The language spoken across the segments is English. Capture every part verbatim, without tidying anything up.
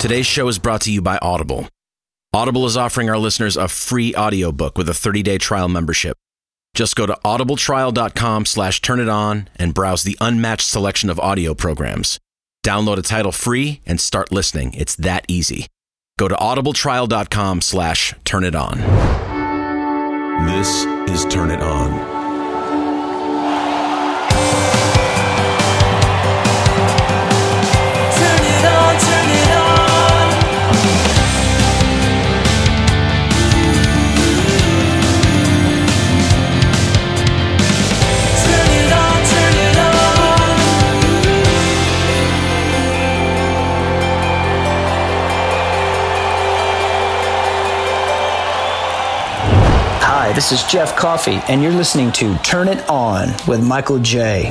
Today's show is brought to you by Audible. Audible is offering our listeners a free audiobook with a thirty-day trial membership. Just go to audibletrial.com slash turn it on and browse the unmatched selection of audio programs. Download a title free and start listening. It's that easy. Go to audibletrial.com slash turn it on. This is Turn It On. Hi, this is Jeff Coffey, and you're listening to Turn It On with Michael J.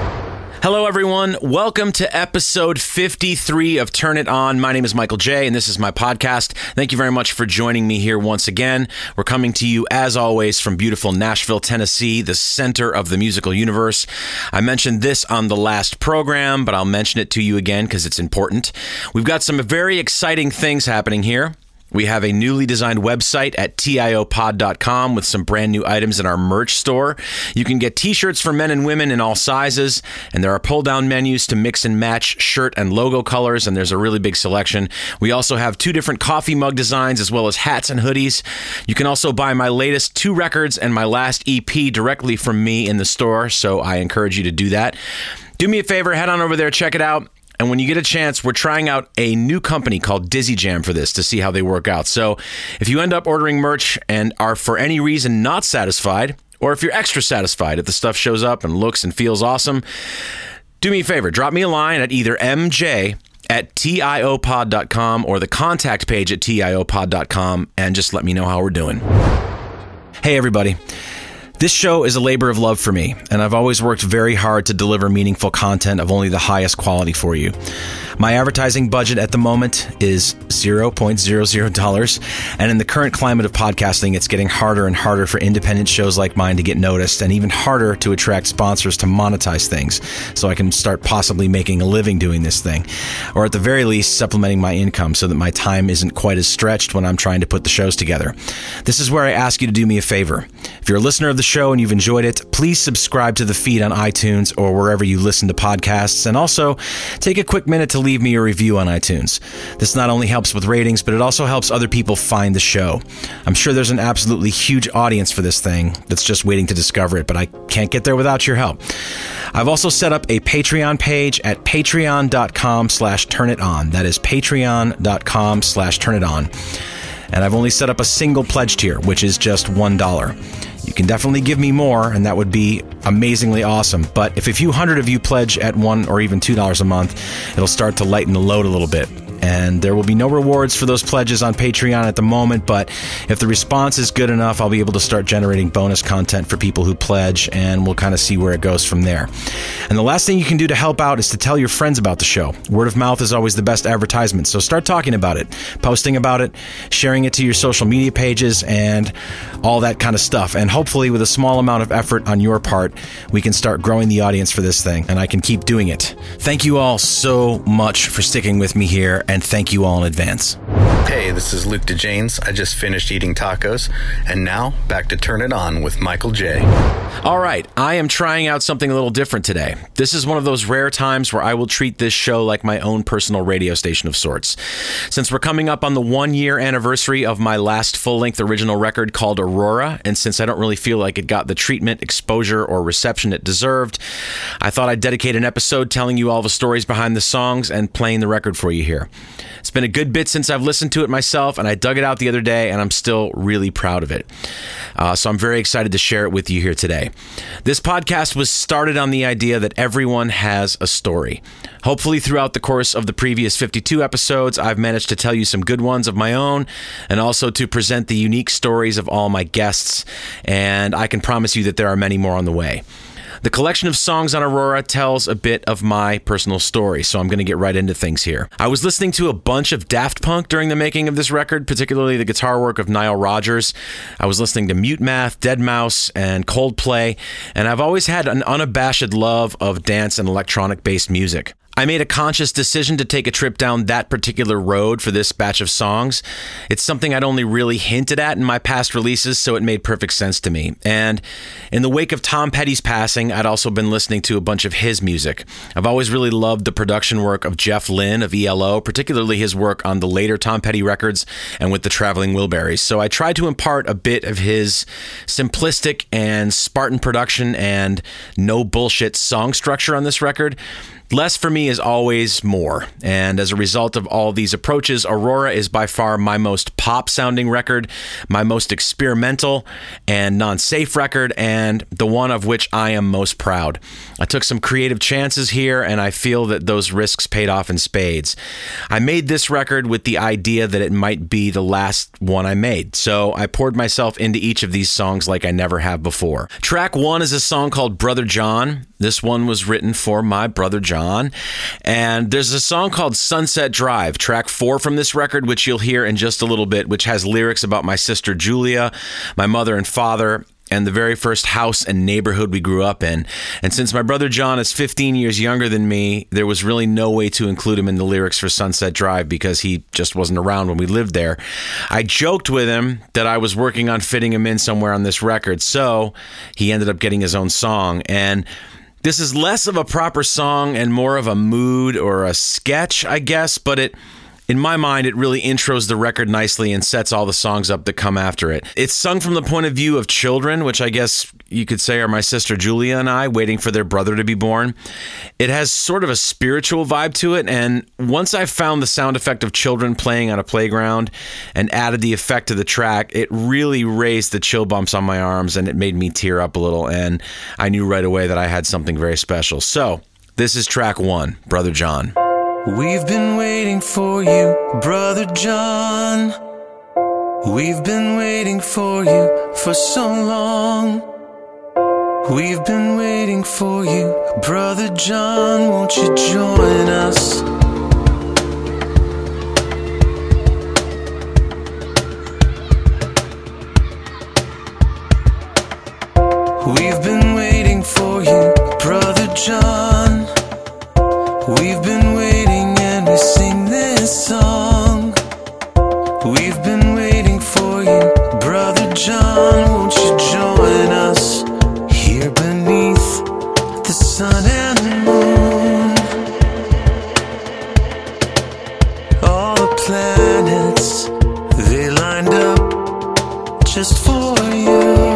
Hello, everyone. Welcome to episode fifty-three of Turn It On. My name is Michael J., and this is my podcast. Thank you very much for joining me here once again. We're coming to you, as always, from beautiful Nashville, Tennessee, the center of the musical universe. I mentioned this on the last program, but I'll mention it to you again because it's important. We've got some very exciting things happening here. We have a newly designed website at T I O pod dot com with some brand new items in our merch store. You can get t-shirts for men and women in all sizes, and there are pull-down menus to mix and match shirt and logo colors, and there's a really big selection. We also have two different coffee mug designs as well as hats and hoodies. You can also buy my latest two records and my last E P directly from me in the store, so I encourage you to do that. Do me a favor, head on over there, check it out. And when you get a chance, we're trying out a new company called Dizzy Jam for this to see how they work out. So if you end up ordering merch and are for any reason not satisfied, or if you're extra satisfied, if the stuff shows up and looks and feels awesome, do me a favor, drop me a line at either M J at T I O pod dot com or the contact page at T I O pod dot com and just let me know how we're doing. Hey, everybody. This show is a labor of love for me, and I've always worked very hard to deliver meaningful content of only the highest quality for you. My advertising budget at the moment is zero point zero zero dollars, and in the current climate of podcasting, it's getting harder and harder for independent shows like mine to get noticed, and even harder to attract sponsors to monetize things, so I can start possibly making a living doing this thing, or at the very least, supplementing my income so that my time isn't quite as stretched when I'm trying to put the shows together. This is where I ask you to do me a favor. If you're a listener of the show and you've enjoyed it, please subscribe to the feed on iTunes or wherever you listen to podcasts, and also take a quick minute to leave me a review on iTunes. This not only helps with ratings, but it also helps other people find the show. I'm sure there's an absolutely huge audience for this thing that's just waiting to discover it, but I can't get there without your help. I've also set up a Patreon page at patreon.com slash turn it on. That is patreon.com slash turn it on. And I've only set up a single pledge tier, which is just one dollar. You can definitely give me more, and that would be amazingly awesome. But if a few hundred of you pledge at one or even two dollars a month, it'll start to lighten the load a little bit. And there will be no rewards for those pledges on Patreon at the moment, but if the response is good enough, I'll be able to start generating bonus content for people who pledge, and we'll kind of see where it goes from there. And the last thing you can do to help out is to tell your friends about the show. Word of mouth is always the best advertisement, so start talking about it, posting about it, sharing it to your social media pages, and all that kind of stuff. And hopefully, with a small amount of effort on your part, we can start growing the audience for this thing, and I can keep doing it. Thank you all so much for sticking with me here, and thank you all in advance. Hey, this is Luke DeJanes. I just finished eating tacos, and now back to Turn It On with Michael J. All right, I am trying out something a little different today. This is one of those rare times where I will treat this show like my own personal radio station of sorts. Since we're coming up on the one-year anniversary of my last full-length original record called Aurora, and since I don't really feel like it got the treatment, exposure, or reception it deserved, I thought I'd dedicate an episode telling you all the stories behind the songs and playing the record for you here. It's been a good bit since I've listened to it myself, and I dug it out the other day, and I'm still really proud of it. Uh, so I'm very excited to share it with you here today. This podcast was started on the idea that everyone has a story. Hopefully, throughout the course of the previous fifty-two episodes, I've managed to tell you some good ones of my own, and also to present the unique stories of all my guests, and I can promise you that there are many more on the way. The collection of songs on Aurora tells a bit of my personal story, so I'm going to get right into things here. I was listening to a bunch of Daft Punk during the making of this record, particularly the guitar work of Nile Rodgers. I was listening to Mute Math, Dead Mouse, and Coldplay, and I've always had an unabashed love of dance and electronic-based music. I made a conscious decision to take a trip down that particular road for this batch of songs. It's something I'd only really hinted at in my past releases, so it made perfect sense to me. And in the wake of Tom Petty's passing, I'd also been listening to a bunch of his music. I've always really loved the production work of Jeff Lynne of E L O, particularly his work on the later Tom Petty records and with the Traveling Wilburys. So I tried to impart a bit of his simplistic and Spartan production and no bullshit song structure on this record. Less for me is always more, and as a result of all these approaches, Aurora is by far my most pop-sounding record, my most experimental and non-safe record, and the one of which I am most proud. I took some creative chances here, and I feel that those risks paid off in spades. I made this record with the idea that it might be the last one I made, so I poured myself into each of these songs like I never have before. Track one is a song called Brother John. This one was written for my brother John. And there's a song called Sunset Drive, track four from this record, which you'll hear in just a little bit, which has lyrics about my sister Julia, my mother and father, and the very first house and neighborhood we grew up in. And since my brother John is fifteen years younger than me, there was really no way to include him in the lyrics for Sunset Drive because he just wasn't around when we lived there. I joked with him that I was working on fitting him in somewhere on this record, so he ended up getting his own song. And this is less of a proper song and more of a mood or a sketch, I guess, but it, in my mind, it really intros the record nicely and sets all the songs up that come after it. It's sung from the point of view of children, which I guess you could say are my sister Julia and I, waiting for their brother to be born. It has sort of a spiritual vibe to it, and once I found the sound effect of children playing on a playground and added the effect to the track, it really raised the chill bumps on my arms and it made me tear up a little, and I knew right away that I had something very special. So, this is track one, Brother John. We've been waiting for you, Brother John. We've been waiting for you for so long. We've been waiting for you, Brother John. Won't you join us? We've been waiting for you, Brother John. We've been waiting and we sing this song. We've been waiting for you, Brother John. Won't you join us here beneath the sun and the moon? All the planets, they lined up just for you.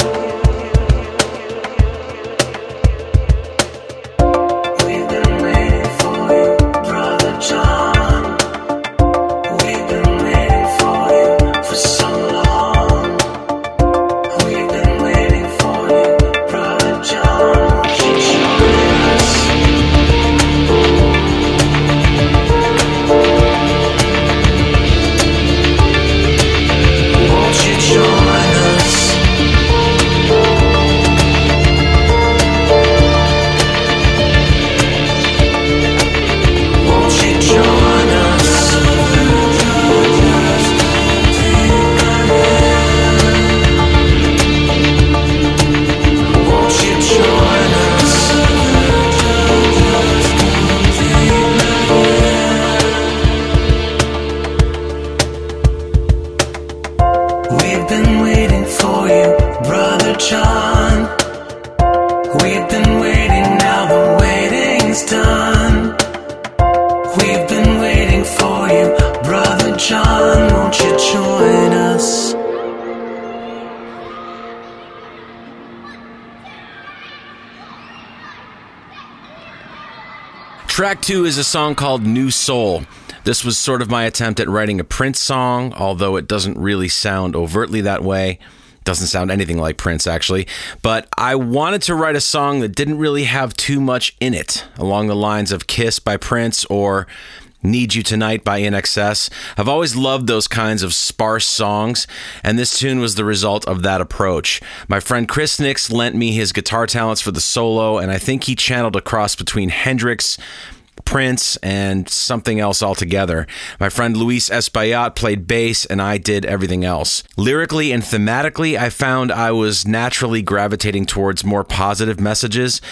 Track two is a song called New Soul. This was sort of my attempt at writing a Prince song, although it doesn't really sound overtly that way. Doesn't sound anything like Prince, actually. But I wanted to write a song that didn't really have too much in it, along the lines of Kiss by Prince or Need You Tonight by I N X S. I've always loved those kinds of sparse songs, and this tune was the result of that approach. My friend Chris Nix lent me his guitar talents for the solo, and I think he channeled a cross between Hendrix, Prince, and something else altogether. My friend Luis Espaillat played bass, and I did everything else. Lyrically and thematically, I found I was naturally gravitating towards more positive messages,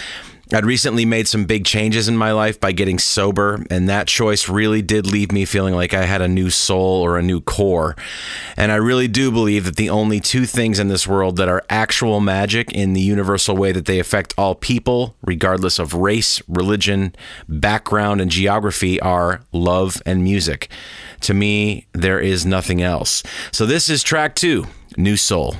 I'd recently made some big changes in my life by getting sober, and that choice really did leave me feeling like I had a new soul or a new core. And I really do believe that the only two things in this world that are actual magic in the universal way that they affect all people, regardless of race, religion, background, and geography, are love and music. To me, there is nothing else. So this is track two, New Soul.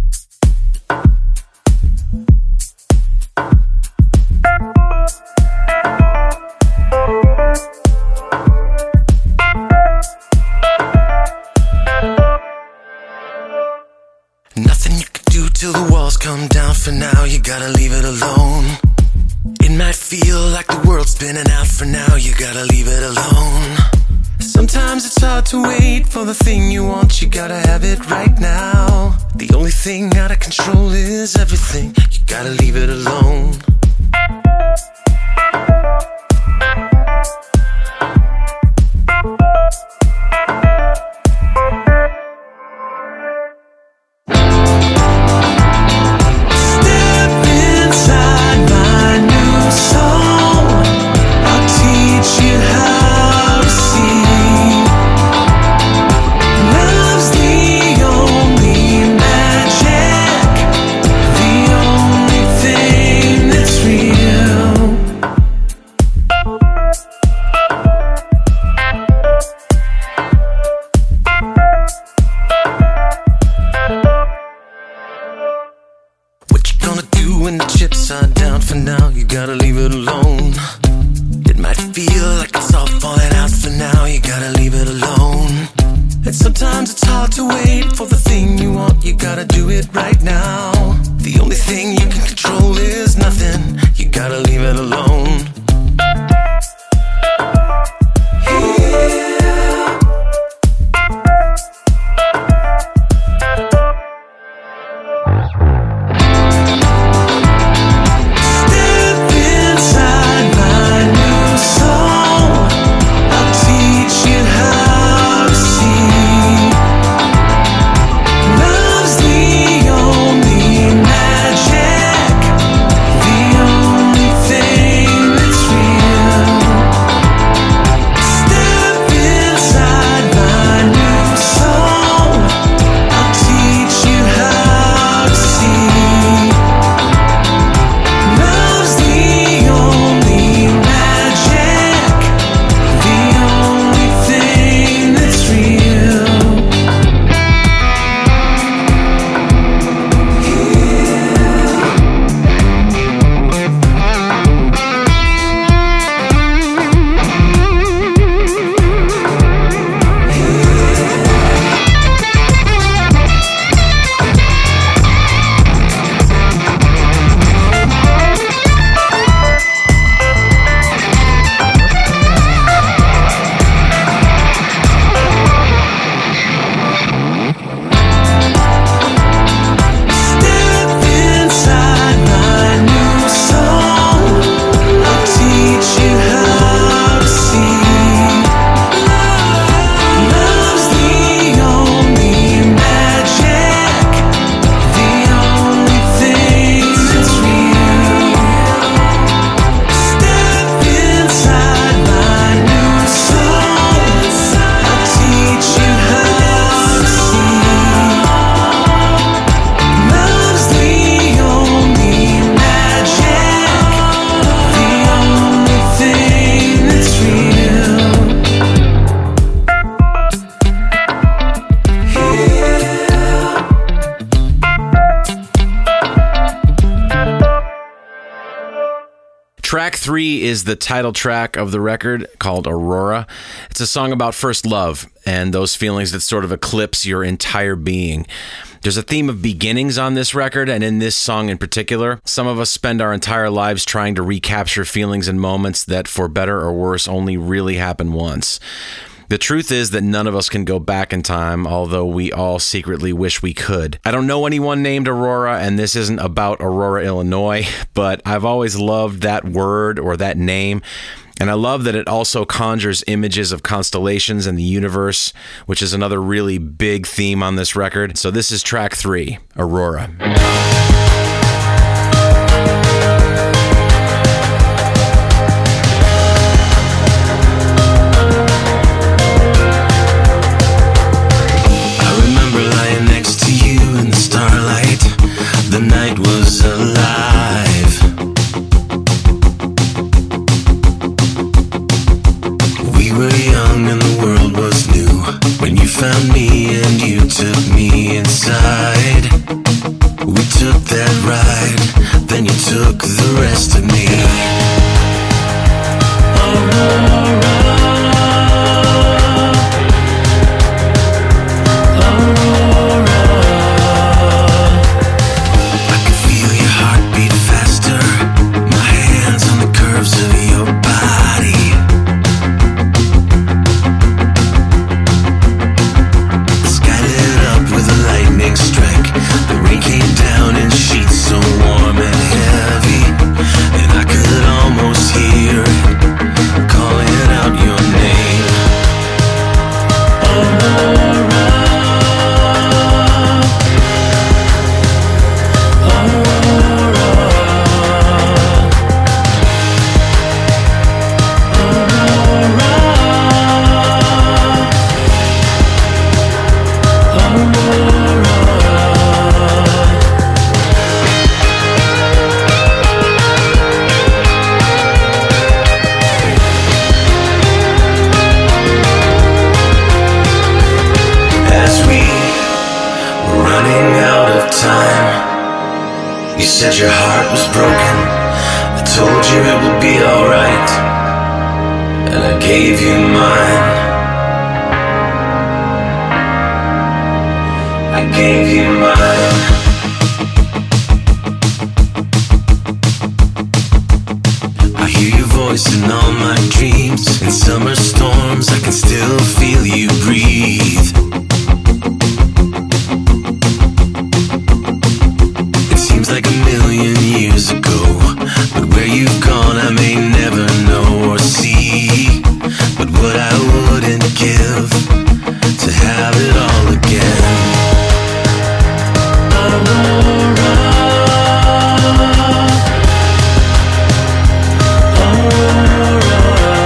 Nothing you can do till the walls come down. For now, you gotta leave it alone. It might feel like the world's spinning out. For now, you gotta leave it alone. Sometimes it's hard to wait for the thing you want. You gotta have it right now. The only thing out of control is everything. You gotta leave it alone. When the chips are down, for now, you gotta leave it alone. It might feel like it's all falling out. For now, you gotta leave it alone. And sometimes it's hard to wait for the thing you want. You gotta do it right now. The only thing you can control is nothing. You gotta leave it alone. Track three is the title track of the record, called Aurora. It's a song about first love and those feelings that sort of eclipse your entire being. There's a theme of beginnings on this record, and in this song in particular, some of us spend our entire lives trying to recapture feelings and moments that, for better or worse, only really happen once. The truth is that none of us can go back in time, although we all secretly wish we could. I don't know anyone named Aurora, and this isn't about Aurora, Illinois, but I've always loved that word or that name. And I love that it also conjures images of constellations and the universe, which is another really big theme on this record. So this is track three, Aurora. found me and you took me inside. We took that ride, then you took the rest of me. Aurora, Aurora, I can feel your heartbeat faster, my hands on the curves of your body. The sky lit up with a lightning strike, the rain came down in sheets so warm and heavy, and I could almost hear it calling out your name. Aurora, Aurora, as we were running out of time, you said your heart was broken. I told you it would be alright, and I gave you mine. I gave you mine. I hear your voice in all my dreams. In summer storms, I can still feel you breathe. It seems like a million years ago, but where you've gone I may never know or see. But what I wouldn't give to have it all again. Aurora, Aurora,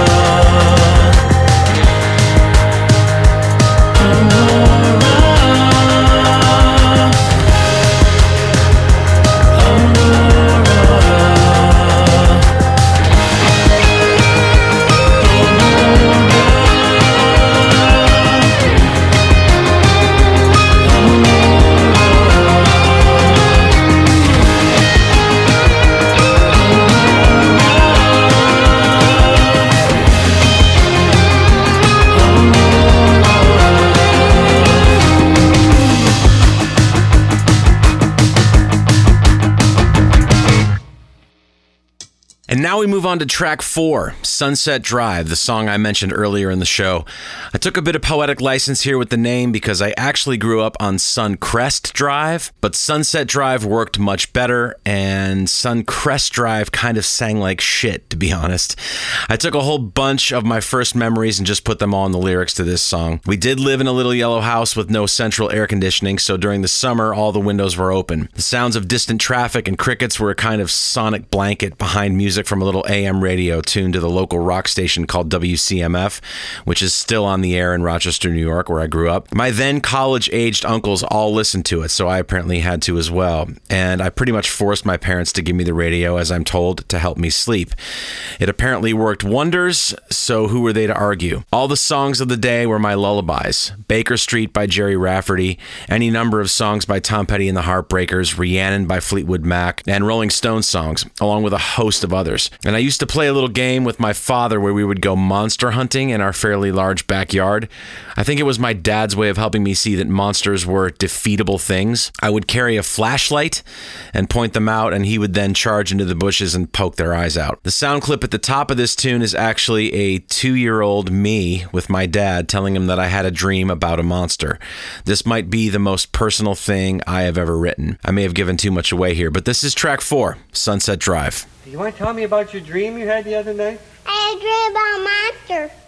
And now we move on to track four, Sunset Drive, the song I mentioned earlier in the show. I took a bit of poetic license here with the name because I actually grew up on Suncrest Drive, but Sunset Drive worked much better, and Suncrest Drive kind of sang like shit, to be honest. I took a whole bunch of my first memories and just put them all in the lyrics to this song. We did live in a little yellow house with no central air conditioning, so during the summer, all the windows were open. The sounds of distant traffic and crickets were a kind of sonic blanket behind music from a little A M radio tuned to the local rock station called W C M F, which is still on the air in Rochester, New York, where I grew up. My then college-aged uncles all listened to it, so I apparently had to as well. And I pretty much forced my parents to give me the radio, as I'm told, to help me sleep. It apparently worked wonders, so who were they to argue? All the songs of the day were my lullabies. Baker Street by Jerry Rafferty, any number of songs by Tom Petty and the Heartbreakers, Rhiannon by Fleetwood Mac, and Rolling Stones songs, along with a host of others. And I used to play a little game with my father where we would go monster hunting in our fairly large backyard. I think it was my dad's way of helping me see that monsters were defeatable things. I would carry a flashlight and point them out, and he would then charge into the bushes and poke their eyes out. The sound clip at the top of this tune is actually a two-year-old me with my dad telling him that I had a dream about a monster. This might be the most personal thing I have ever written. I may have given too much away here, but this is track four, Sunset Drive. Do you want to tell me about your dream you had the other night? I had a dream about a monster.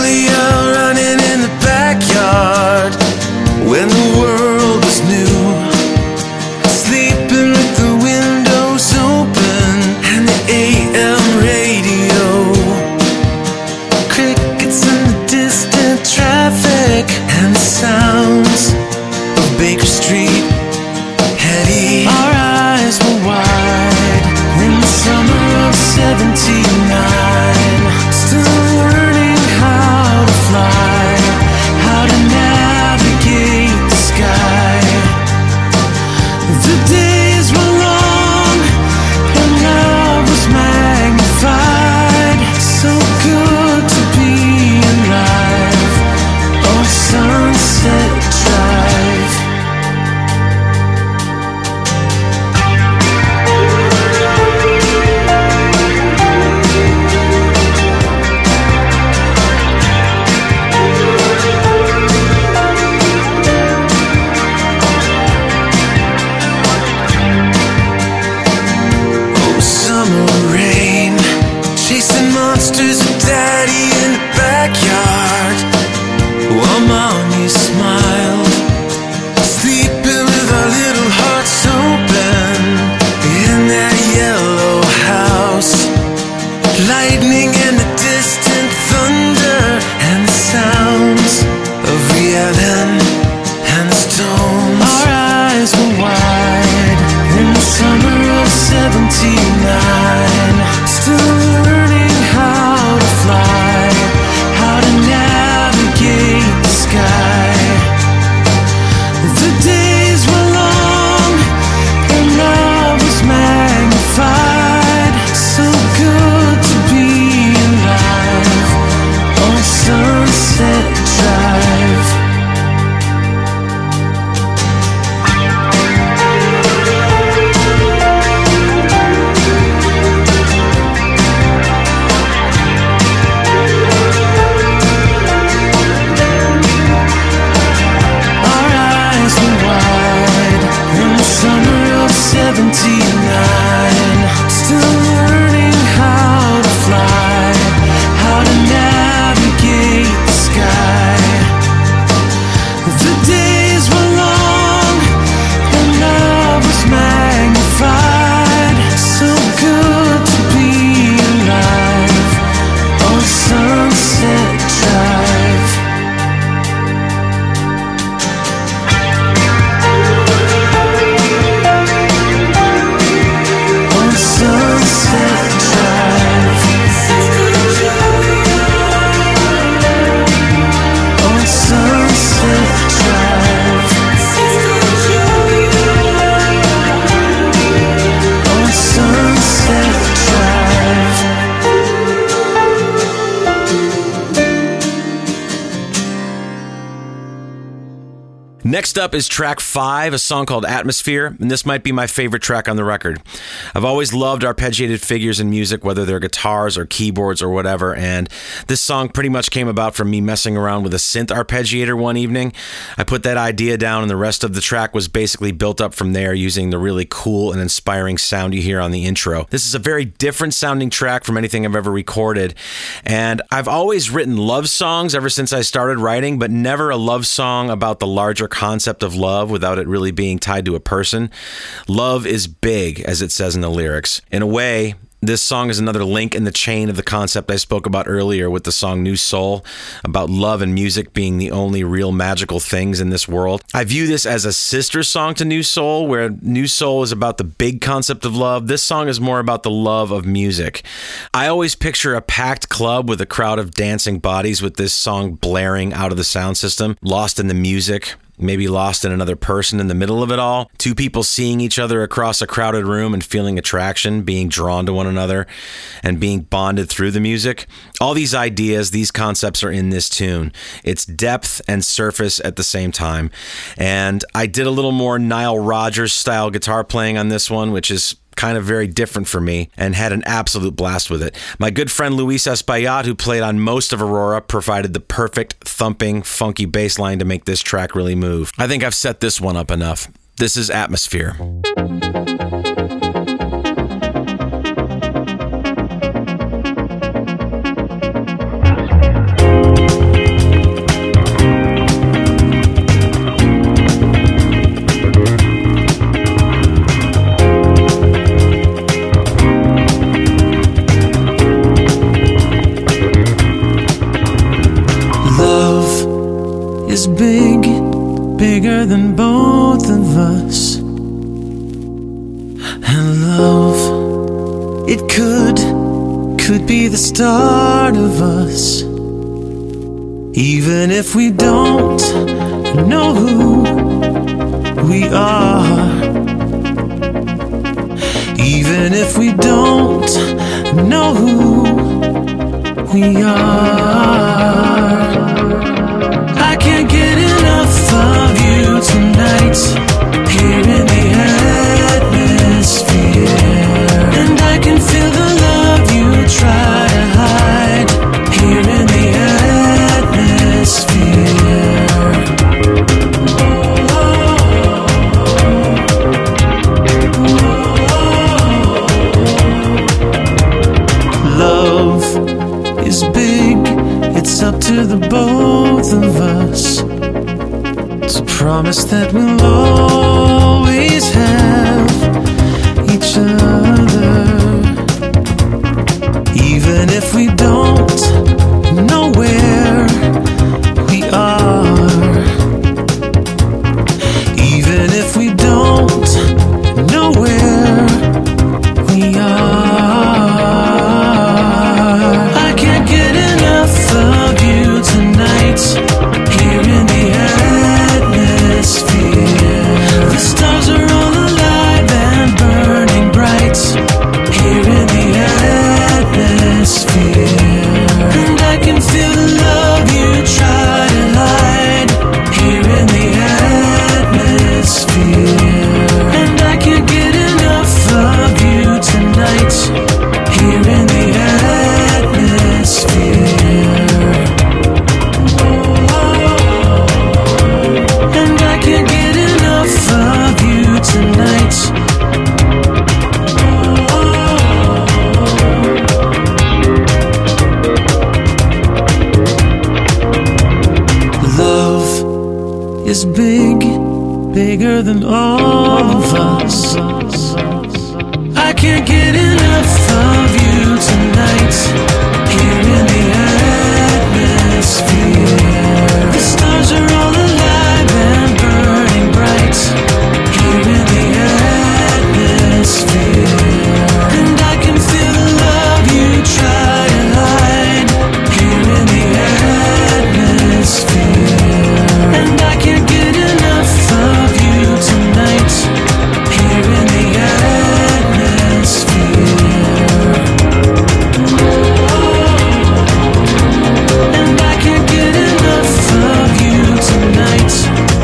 When the world was new, bones. Our eyes were wide in the summer of seventy-nine. Still learning how to fly, how to navigate the sky. The days were long and love was magnified. So good to be alive on Sunset Drive. seventy-nine, still learning how to fly, how to navigate the sky. The days were long and love was magnified. So good to be alive on Sunset Drive. Sunset Drive. On Sunset Drive. On Sunset Drive. Next up is track five, a song called Atmosphere, and this might be my favorite track on the record. I've always loved arpeggiated figures in music, whether they're guitars or keyboards or whatever, and this song pretty much came about from me messing around with a synth arpeggiator one evening. I put that idea down, and the rest of the track was basically built up from there using the really cool and inspiring sound you hear on the intro. This is a very different sounding track from anything I've ever recorded, and I've always written love songs ever since I started writing, but never a love song about the larger concept of love without it really being tied to a person. Love is big, as it says in the lyrics. In a way, this song is another link in the chain of the concept I spoke about earlier with the song New Soul, about love and music being the only real magical things in this world. I view this as a sister song to New Soul, where New Soul is about the big concept of love. This song is more about the love of music. I always picture a packed club with a crowd of dancing bodies with this song blaring out of the sound system, lost in the music, maybe lost in another person in the middle of it all. Two people seeing each other across a crowded room and feeling attraction, being drawn to one another, and being bonded through the music. All these ideas, these concepts are in this tune. It's depth and surface at the same time. And I did a little more Nile Rodgers style guitar playing on this one, which is kind of very different for me, and had an absolute blast with it. My good friend Luis Espaillat, who played on most of Aurora, provided the perfect thumping, funky bass line to make this track really move. I think I've set this one up enough. This is Atmosphere. Is big, bigger than both of us. And love, it could, could be the start of us. Even if we don't know who we are. Even if we don't know who we are. I can't get enough of you tonight, here in the atmosphere. And I can feel the love you try to hide, here in the atmosphere. Love is big, it's up to the both of us to promise that we'll always have each other. Even if we don't know where we are. bigger than all of us. I can't get enough of you tonight, here in the atmosphere. The stars are all alive and burning bright, here in the atmosphere. And I can feel the love you try to hide, here in the atmosphere. And I can't get enough of you tonight, here in the atmosphere. And I can't get enough of you tonight.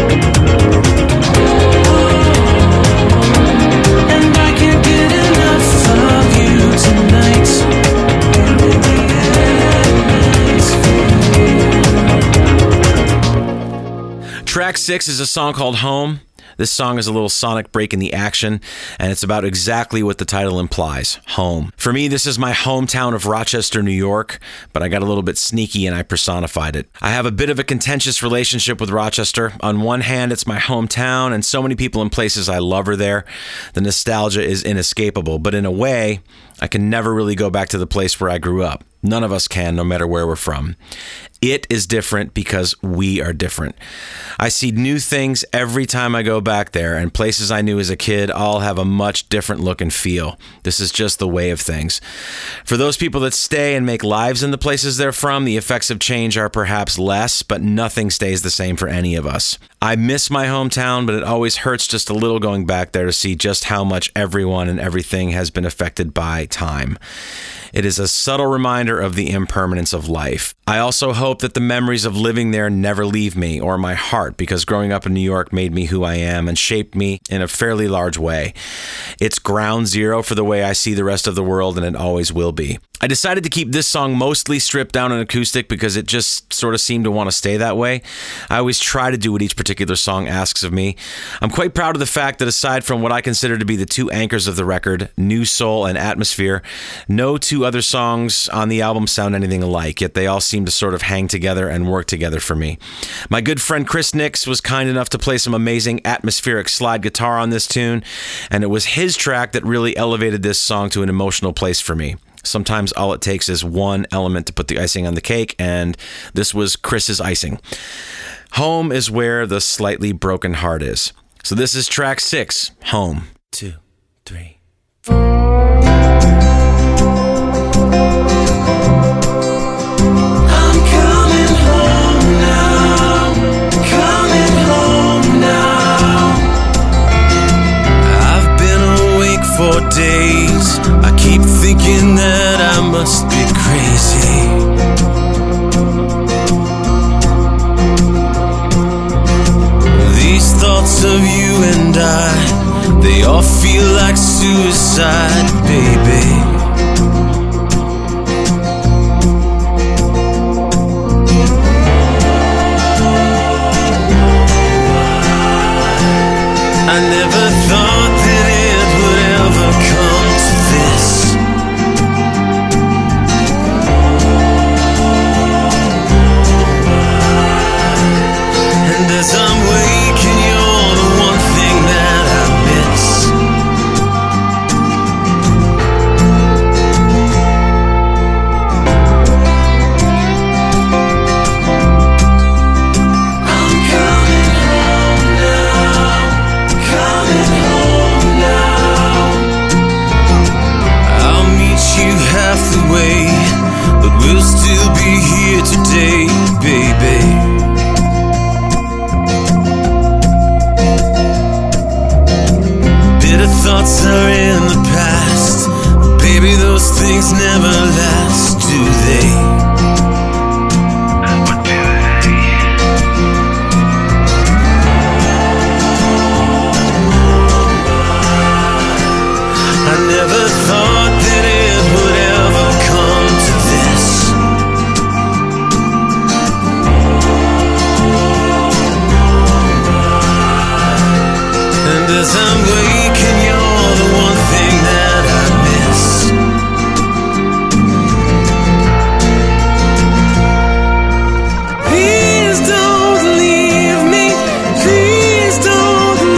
And I can't get enough of you tonight, here in the atmosphere. Track six is a song called Home. This song is a little sonic break in the action, and it's about exactly what the title implies, home. For me, this is my hometown of Rochester, New York, but I got a little bit sneaky and I personified it. I have a bit of a contentious relationship with Rochester. On one hand, it's my hometown, and so many people and places I love are there. The nostalgia is inescapable, but in a way, I can never really go back to the place where I grew up. None of us can, no matter where we're from. It is different because we are different. I see new things every time I go back there, and places I knew as a kid all have a much different look and feel. This is just the way of things. For those people that stay and make lives in the places they're from, the effects of change are perhaps less, but nothing stays the same for any of us. I miss my hometown, but it always hurts just a little going back there to see just how much everyone and everything has been affected by time. It is a subtle reminder of the impermanence of life. I also hope that the memories of living there never leave me or my heart, because growing up in New York made me who I am and shaped me in a fairly large way. It's ground zero for the way I see the rest of the world, and it always will be. I decided to keep this song mostly stripped down and acoustic because it just sort of seemed to want to stay that way. I always try to do what each particular song asks of me. I'm quite proud of the fact that aside from what I consider to be the two anchors of the record, New Soul and Atmosphere, no two other songs on the album sound anything alike, yet they all seem to sort of hang together and work together for me. My good friend Chris Nix was kind enough to play some amazing atmospheric slide guitar on this tune, and it was his track that really elevated this song to an emotional place for me. Sometimes all it takes is one element to put the icing on the cake, and this was Chris's icing. Home is where the slightly broken heart is. So this is track six, Home. Two, three. For days, I keep thinking that I must be crazy. These thoughts of you and I, they all feel like suicide, baby. I never thought that it would ever come to this. And as I'm waking, you're the one thing that I miss. I'm coming home now, coming home now. I'll meet you half the way, but we'll still be here today, baby. Bitter thoughts are in the past, but baby, those things never last, do they? What do they? I never thought that it would ever come to this. And as I'm waking, you're the one thing that I miss. Please don't leave me. Please don't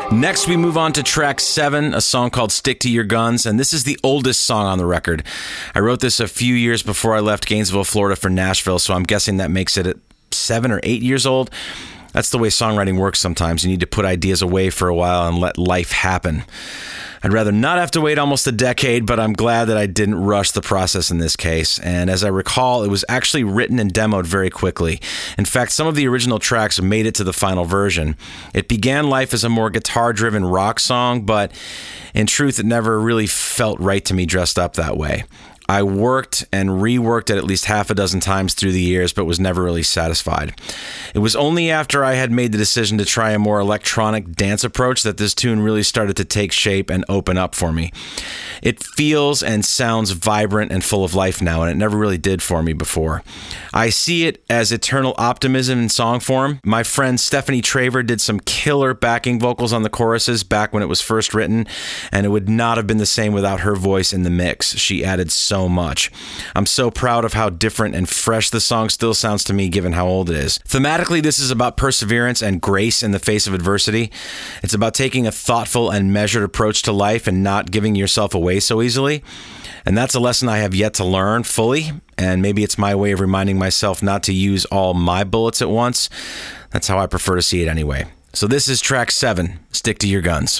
Next, we move on to track seven, a song called Stick to Your Guns, and this is the oldest song on the record. I wrote this a few years before I left Gainesville, Florida for Nashville, so I'm guessing that makes it seven or eight years old. That's the way songwriting works sometimes. You need to put ideas away for a while and let life happen. I'd rather not have to wait almost a decade, but I'm glad that I didn't rush the process in this case. And as I recall, it was actually written and demoed very quickly. In fact, some of the original tracks made it to the final version. It began life as a more guitar-driven rock song, but in truth, it never really felt right to me dressed up that way. I worked and reworked it at least half a dozen times through the years, but was never really satisfied. It was only after I had made the decision to try a more electronic dance approach that this tune really started to take shape and open up for me. It feels and sounds vibrant and full of life now, and it never really did for me before. I see it as eternal optimism in song form. My friend Stephanie Traver did some killer backing vocals on the choruses back when it was first written, and it would not have been the same without her voice in the mix. She added so So much. I'm so proud of how different and fresh the song still sounds to me given how old it is. Thematically, this is about perseverance and grace in the face of adversity. It's about taking a thoughtful and measured approach to life and not giving yourself away so easily. And that's a lesson I have yet to learn fully, and maybe it's my way of reminding myself not to use all my bullets at once. That's how I prefer to see it anyway. So this is track seven, Stick to Your Guns.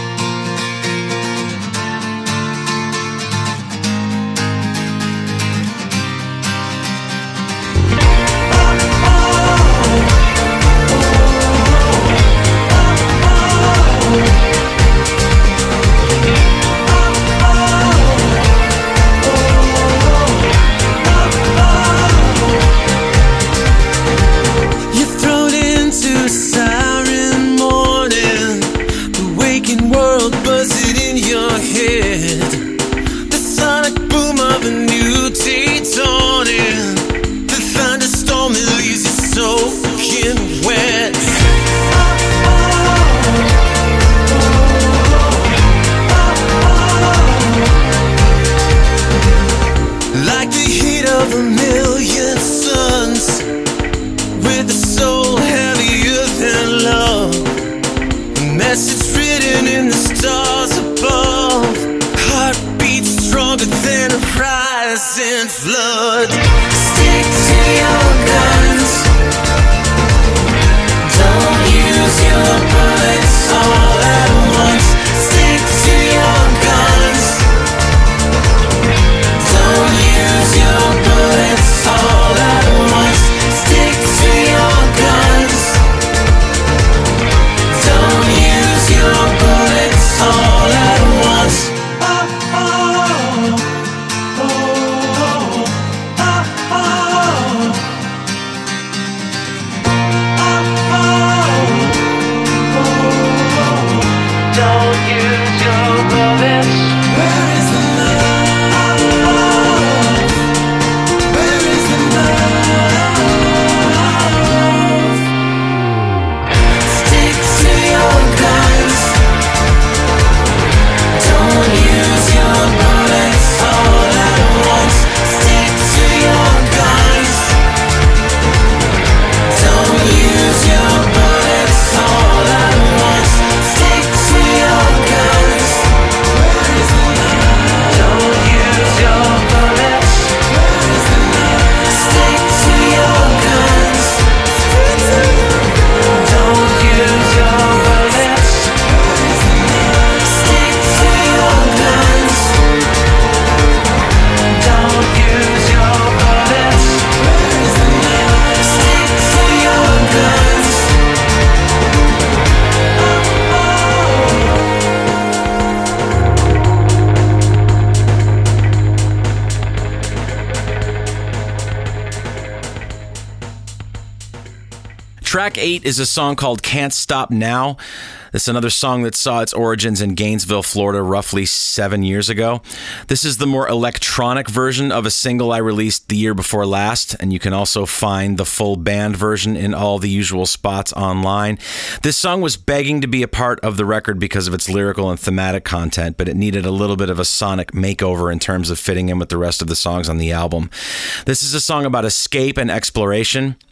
Track eight is a song called Can't Stop Now. This is another song that saw its origins in Gainesville, Florida, roughly seven years ago. This is the more electronic version of a single I released the year before last, and you can also find the full band version in all the usual spots online. This song was begging to be a part of the record because of its lyrical and thematic content, but it needed a little bit of a sonic makeover in terms of fitting in with the rest of the songs on the album. This is a song about escape and exploration.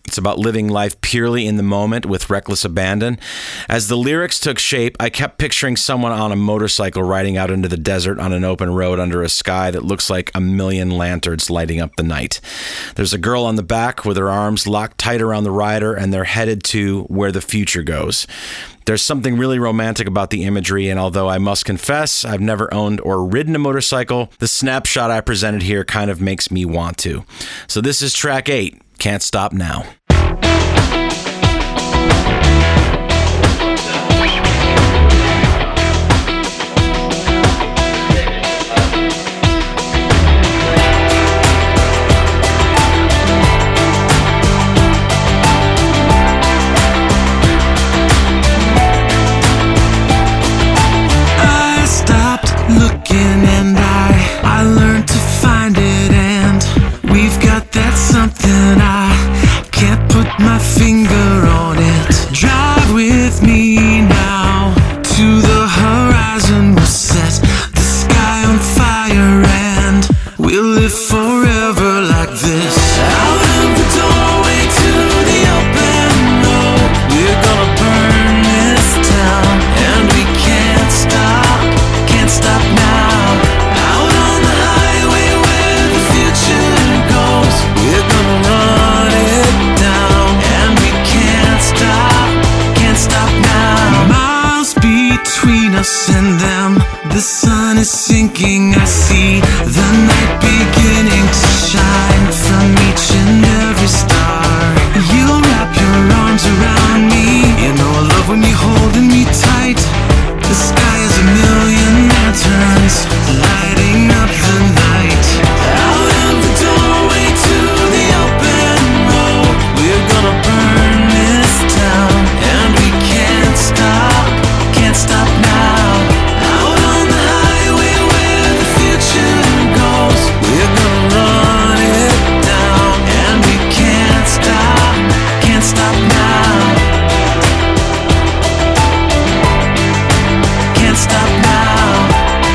It's about living life purely in the moment with reckless abandon. As the lyrics took shape, I kept picturing someone on a motorcycle riding out into the desert on an open road under a sky that looks like a million lanterns lighting up the night. There's a girl on the back with her arms locked tight around the rider, and they're headed to where the future goes. There's something really romantic about the imagery, and although I must confess I've never owned or ridden a motorcycle, the snapshot I presented here kind of makes me want to. So this is track eight, Can't Stop Now. My finger on it. Drive with me now to the horizon. We'll set the sky on fire and we'll live forever like this. Out of the doorway to the open road, we're gonna burn this town and we can't stop, can't stop now. Out on the highway where the future goes, we're gonna run it down. Stop now. Miles between us and them. The sun is sinking. I see the night beginning to shine from each and every star. You'll wrap your arms around me. You know I love when you're holding me tight. The sky is a million lanterns lighting up the night. Out of the doorway to the open road, we're gonna burn this town. Stop, can't stop now. Out on the highway where the future goes, we're gonna run it down and we can't stop, can't stop now. Can't stop now.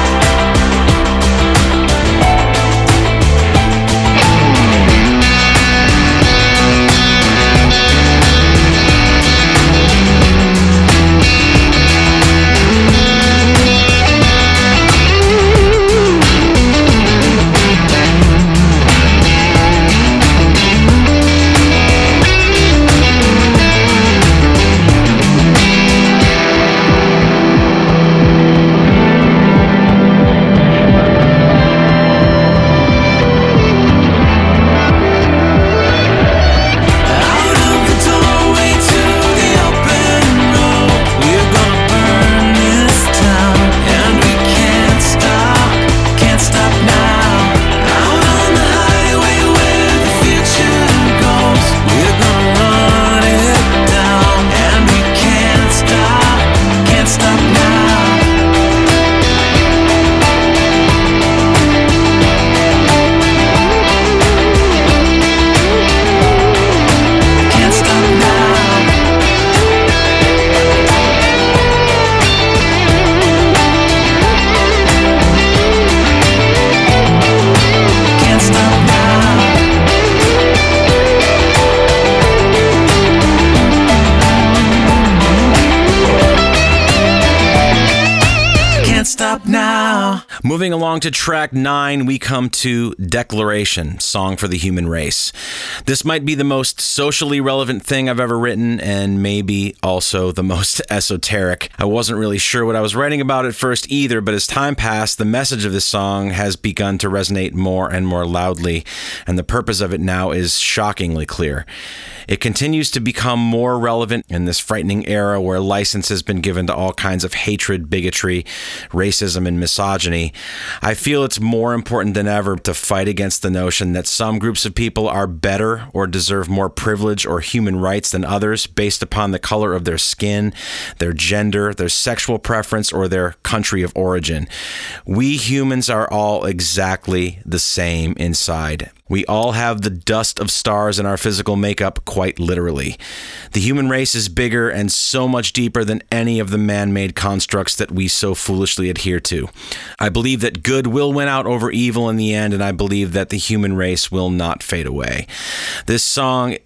Moving along to track nine, we come to Declaration, Song for the Human Race. This might be the most socially relevant thing I've ever written, and maybe also the most esoteric. I wasn't really sure what I was writing about at first either, but as time passed, the message of this song has begun to resonate more and more loudly, and the purpose of it now is shockingly clear. It continues to become more relevant in this frightening era where license has been given to all kinds of hatred, bigotry, racism, and misogyny. I feel it's more important than ever to fight against the notion that some groups of people are better or deserve more privilege or human rights than others based upon the color of their skin, their gender, their sexual preference, or their country of origin. We humans are all exactly the same inside. We all have the dust of stars in our physical makeup, quite literally. The human race is bigger and so much deeper than any of the man-made constructs that we so foolishly adhere to. I believe that good will win out over evil in the end, and I believe that the human race will not fade away. This song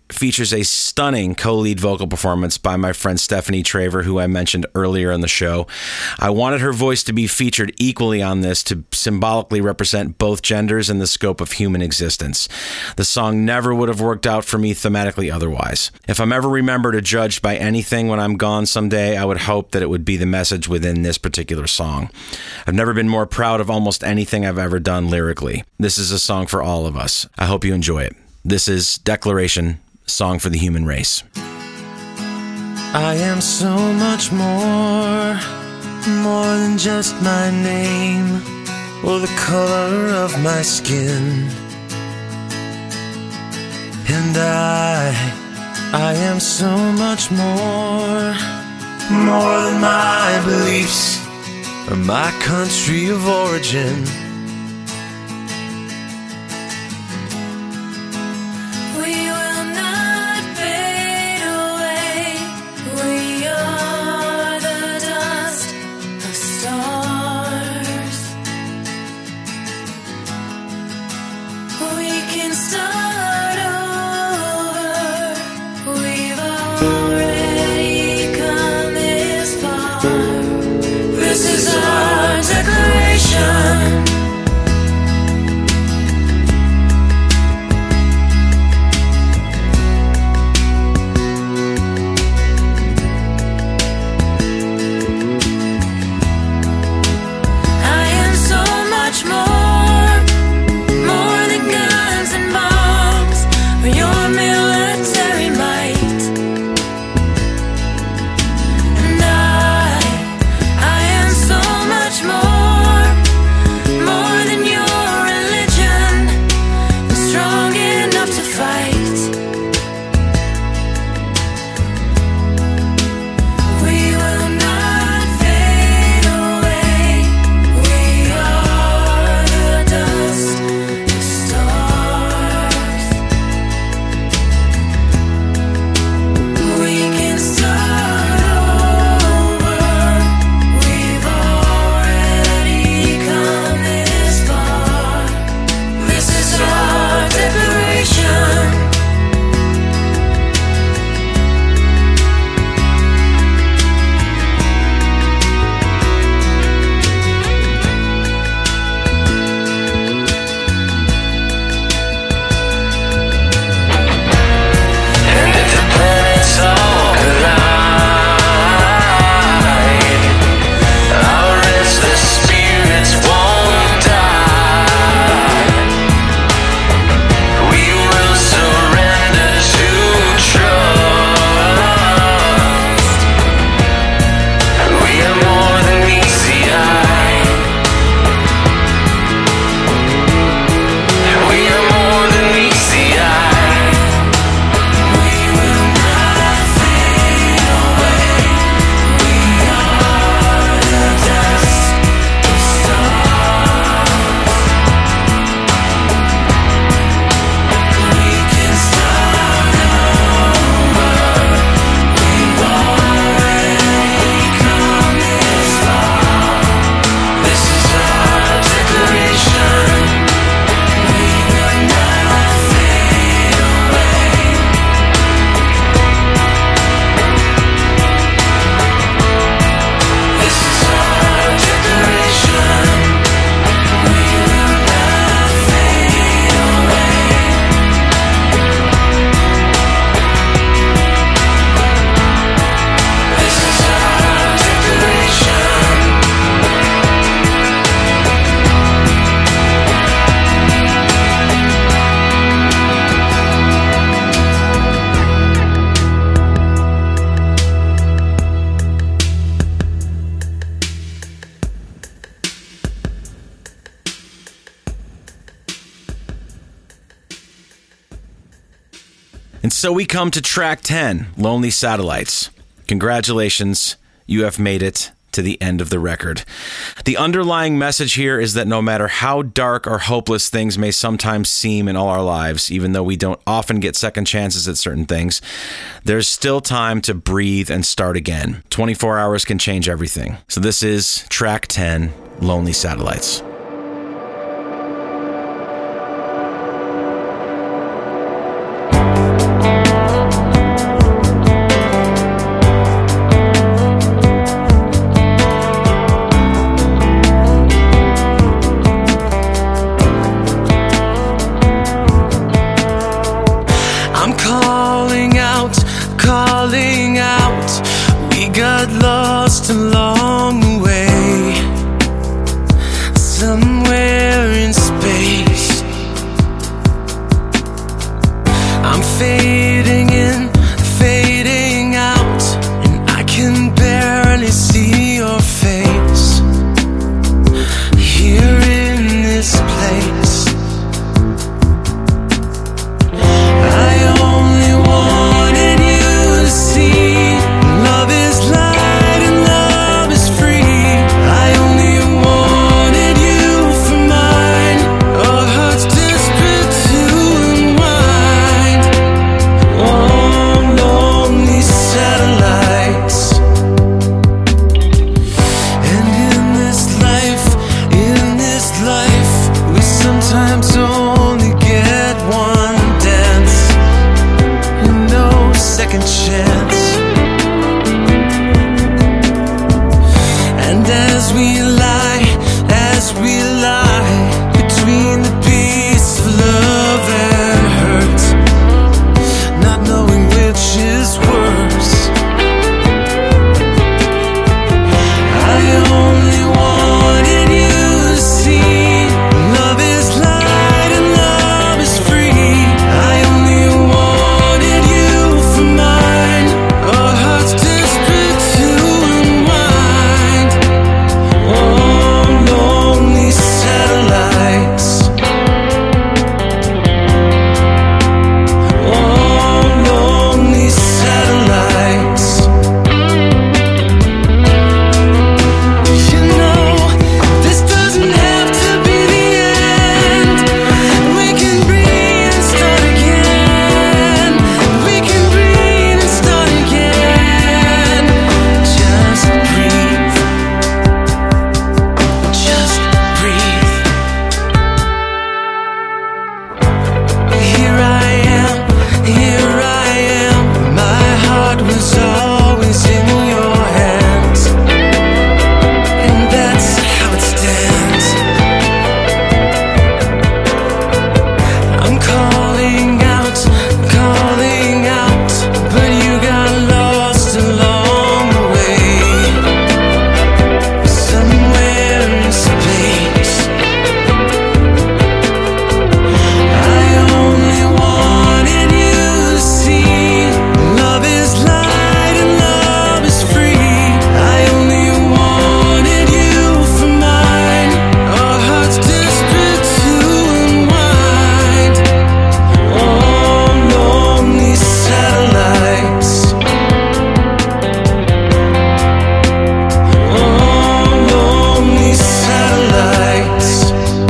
features a stunning co-lead vocal performance by my friend Stephanie Traver, who I mentioned earlier in the show. I wanted her voice to be featured equally on this to symbolically represent both genders in the scope of human existence. The song never would have worked out for me thematically otherwise. If I'm ever remembered or judged by anything when I'm gone someday, I would hope that it would be the message within this particular song. I've never been more proud of almost anything I've ever done lyrically. This is a song for all of us. I hope you enjoy it. This is Declaration, Song for the Human Race. I am so much more, more than just my name or the color of my skin. And I, I am so much more, more than my beliefs or my country of origin. And so we come to track ten, Lonely Satellites. Congratulations, you have made it to the end of the record. The underlying message here is that no matter how dark or hopeless things may sometimes seem in all our lives, even though we don't often get second chances at certain things, there's still time to breathe and start again. twenty-four hours can change everything. So this is track ten, Lonely Satellites. got lost along the way, somewhere in space. I'm fading in, fading out, and I can barely see your face here in this place. I only wanted you to see love is light and love is free. I only wanted you for mine, our hearts desperate to unwind. Warm, lonely satellites. And in this life, in this life, we sometimes only get one dance and no second chance. And as we lie, as we lie between the peace of love and hurt, not knowing which is worse, I only wanted you to see love is light and love is free. I only wanted you for mine, our hearts desperate to unwind. Warm, lonely satellites. Warm, lonely satellites. You know, this doesn't have to be the end. We can breathe and start again. We can breathe and start again. Just breathe. Just breathe. Here I am, here I am. My heart was always in your hands, and that's how it stands. I'm calling out, calling out, but you got lost along the way, somewhere in space. I only wanted you to see love is light and love is free. I only wanted you for mine, our hearts desperate to unwind. Warm, lonely satellites. Warm, lonely satellites.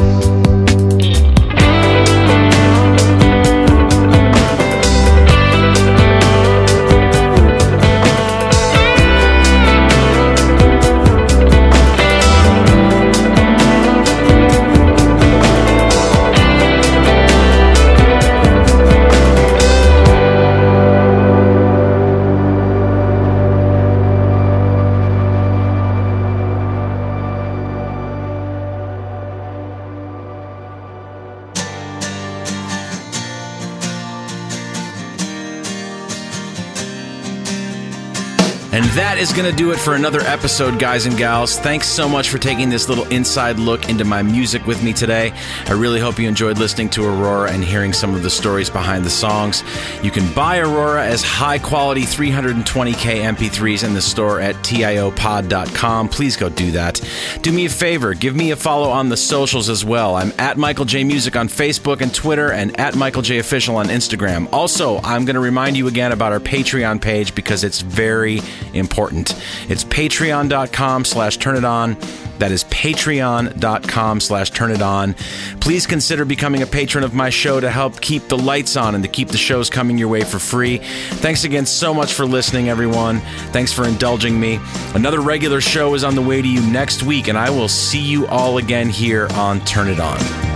And that is going to do it for another episode, guys and gals. Thanks so much for taking this little inside look into my music with me today. I really hope you enjoyed listening to Aurora and hearing some of the stories behind the songs. You can buy Aurora as high-quality three twenty K M P threes in the store at T I O pod dot com. Please go do that. Do me a favor, give me a follow on the socials as well. I'm at Michael J Music on Facebook and Twitter, and at Michael J Official on Instagram. Also, I'm going to remind you again about our Patreon page because it's very important. It's patreon.com slash turn it on. That is patreon.com slash turn it on. Please consider becoming a patron of my show to help keep the lights on and to keep the shows coming your way for free. Thanks again so much for listening, everyone. Thanks for indulging me. Another regular show is on the way to you next week, and I will see you all again here on Turn It On.